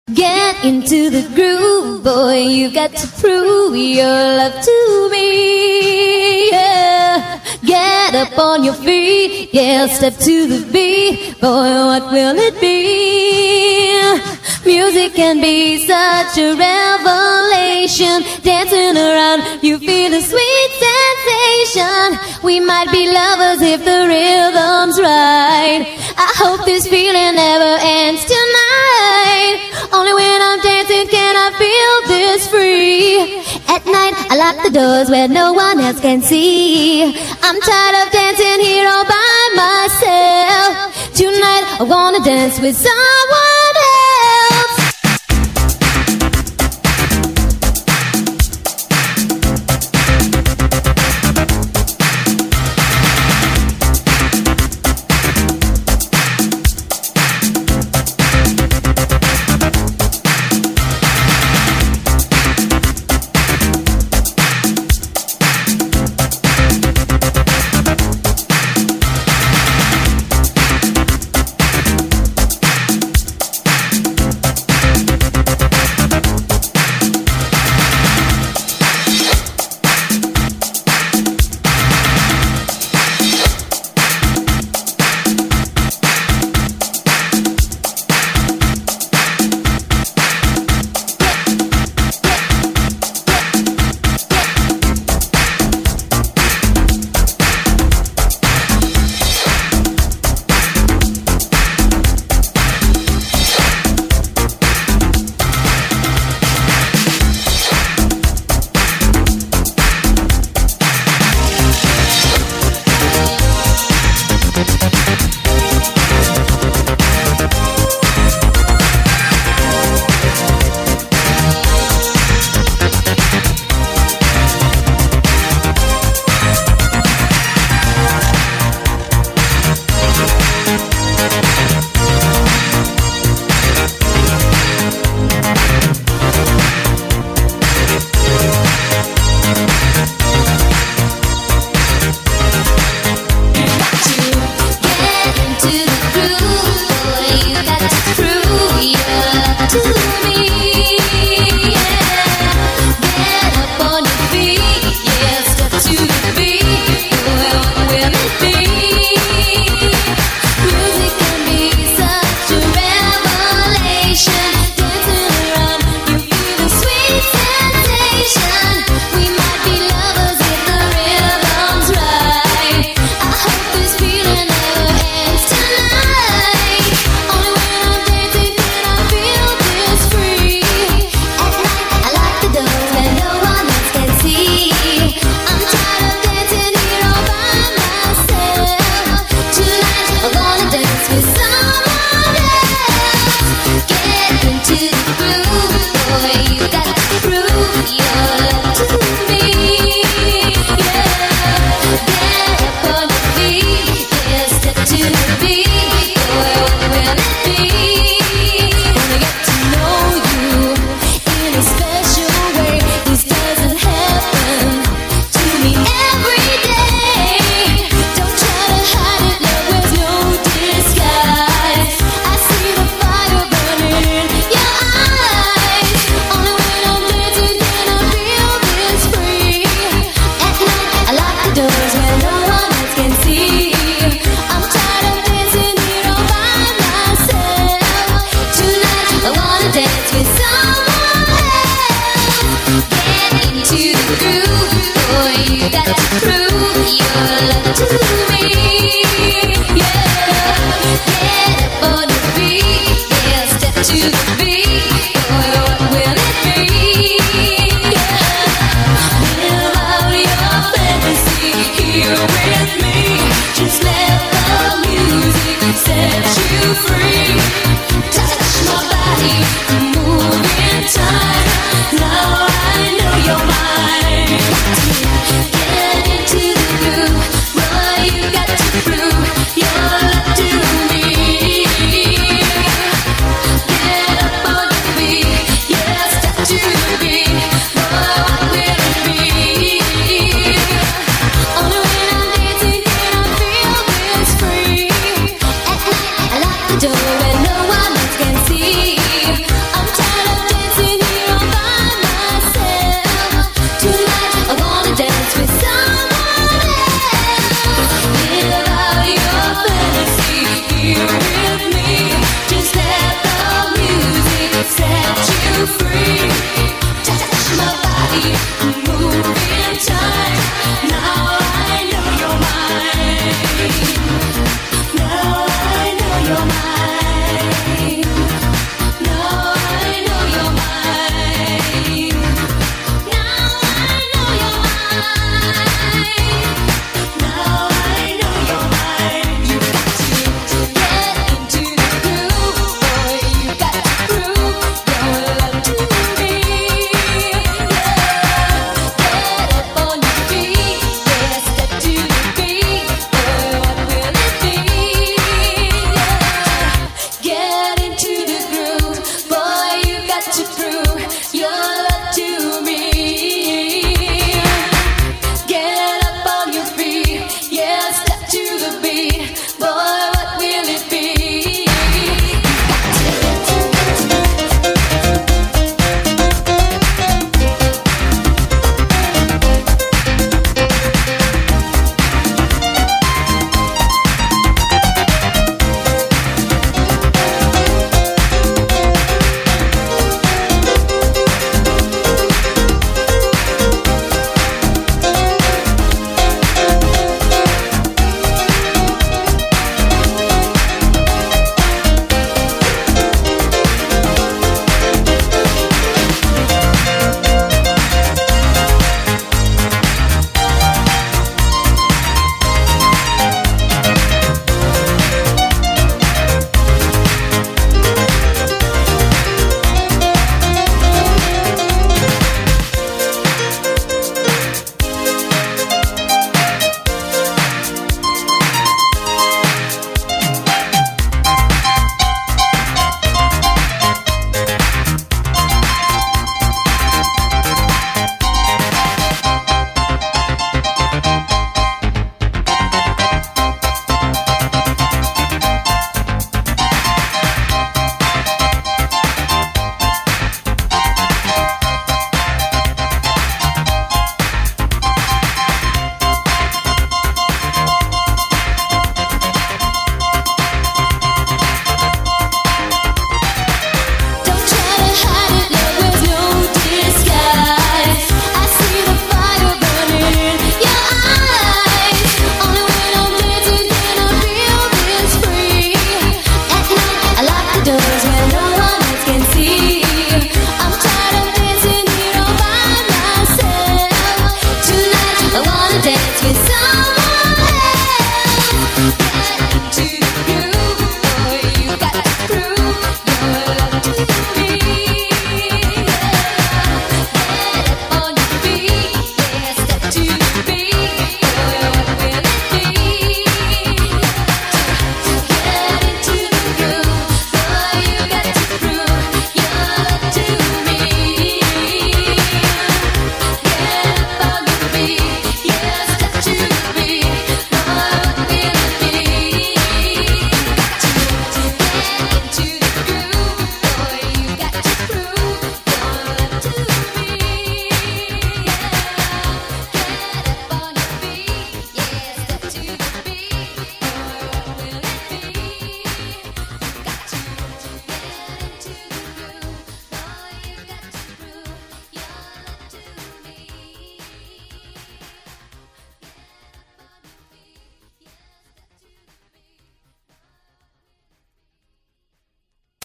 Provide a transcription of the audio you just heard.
Get into the groove, boy, you got to prove your love to me, yeah. Get up on your feet, yeah, step to the beat, boy, what will it be? Music can be such a revelation. Dancing around, you feel a sweet sensation. We might be lovers if the rhythm's right. I hope this feeling never ends tonight. Only when I'm dancing can I feel this free. At night, I lock the doors where no one else can see. I'm tired of dancing here all by myself. Tonight, I wanna dance with someone else. Just let the music set you free. Touch my body, move in time.